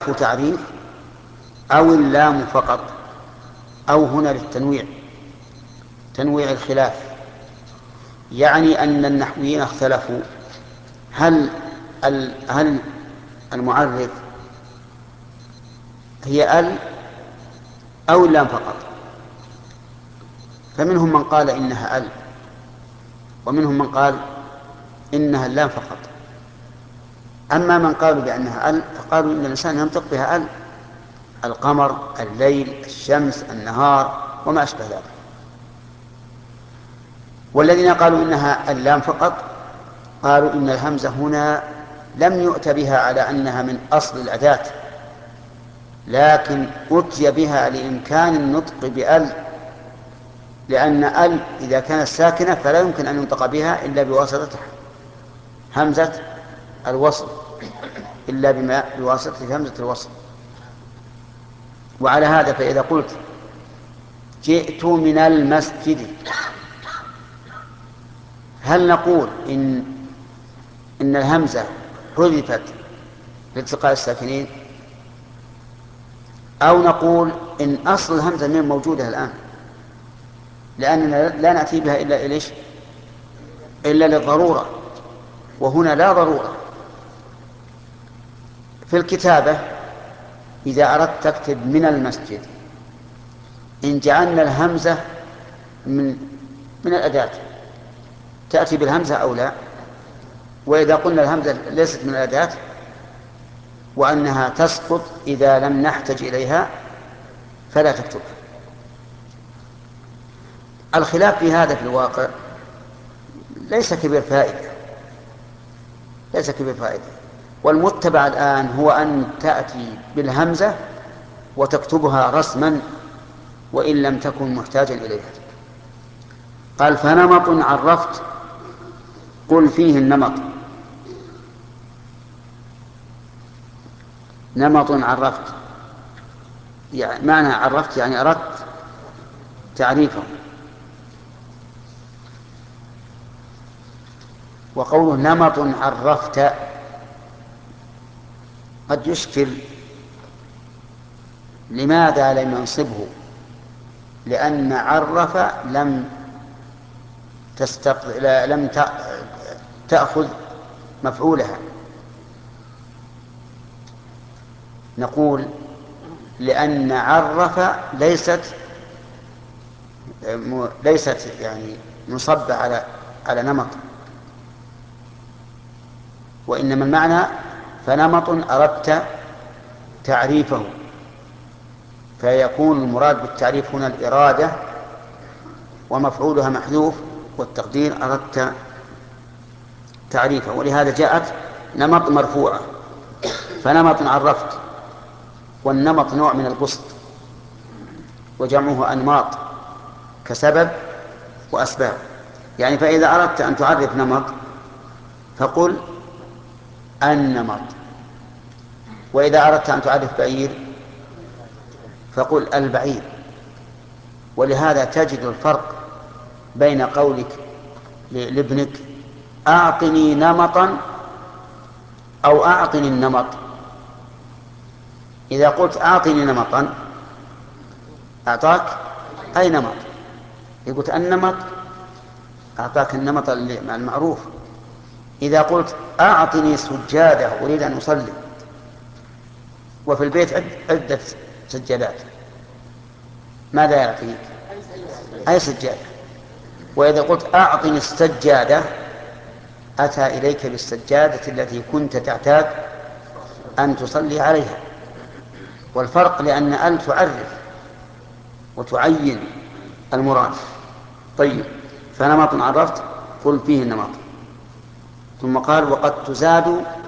تعريف أو اللام فقط، أو هنا للتنويع، تنويع الخلاف. يعني أن النحويين اختلفوا هل المعرف هي أو اللام فقط. فمنهم من قال إنها ومنهم من قال إنها اللام فقط. أما من قالوا بأنها فقالوا إن الإنسان ينطق بها القمر، الليل، الشمس، النهار، وما أشبه ذلك. والذين قالوا إنها اللام فقط قالوا إن الهمزة هنا لم يؤت بها على أنها من أصل الأداة، لكن أتي بها لإمكان النطق لأن إذا كانت ساكنة فلا يمكن أن ينطق بها إلا بواسطة همزة الوصل، بواسطة همزة الوصل. وعلى هذا فإذا قلت جئت من المسجد، هل نقول إن الهمزة حذفت لالتقاء الساكنين، أو نقول إن أصل الهمزة من موجودة الآن، لأننا لا نأتي بها إلا للضرورة، وهنا لا ضرورة. في الكتابة إذا أردت تكتب من المسجد، إن جعلنا الهمزة من الأداة تأتي بالهمزة أو لا؟ وإذا قلنا الهمزة ليست من الأداة وأنها تسقط إذا لم نحتج إليها فلا تكتبها. الخلاف في هذا في الواقع ليس كبير فائدة، والمتبع الآن هو أن تأتي بالهمزة وتكتبها رسما وإن لم تكن محتاجا إليها. قال فنمط عرفت قل فيه النمط. نمط عرفت يعني معنى عرفت يعني أردت تعريفه. وقوله نمط عرفت قد يشكل، لماذا لم ينصبه؟ لأن عرف لم تأخذ مفعولها. نقول لأن عرف ليست يعني مصبة على نمط، وإنما المعنى فنمط أردت تعريفه، فيكون المراد بالتعريف هنا الإرادة ومفعولها محذوف، والتقدير أردت تعريفه. ولهذا جاءت نمط مرفوعة. فنمط عرفت، والنمط نوع من البسط وجمعه أنماط كسبب وأسباب. يعني فإذا أردت أن تعرف نمط فقل النمط، وإذا أردت أن تعرف بعير فقل البعير. ولهذا تجد الفرق بين قولك لابنك أعطني نمطا أو أعطني النمط. إذا قلت أعطني نمطا أعطاك أي نمط؟ إذا قلت النمط أعطاك النمط المعروف. إذا قلت أعطني سجادة أريد أن أصلي، وفي البيت عدة سجادات، ماذا يعطيك؟ أي سجادة. وإذا قلت أعطني السجادة أتى إليك بالسجادة التي كنت تعتاد أن تصلي عليها. والفرق لأن تعرف وتعين المراد. طيب، فنمط عرفت قل فيه النمط. ثم قال وقد تزاد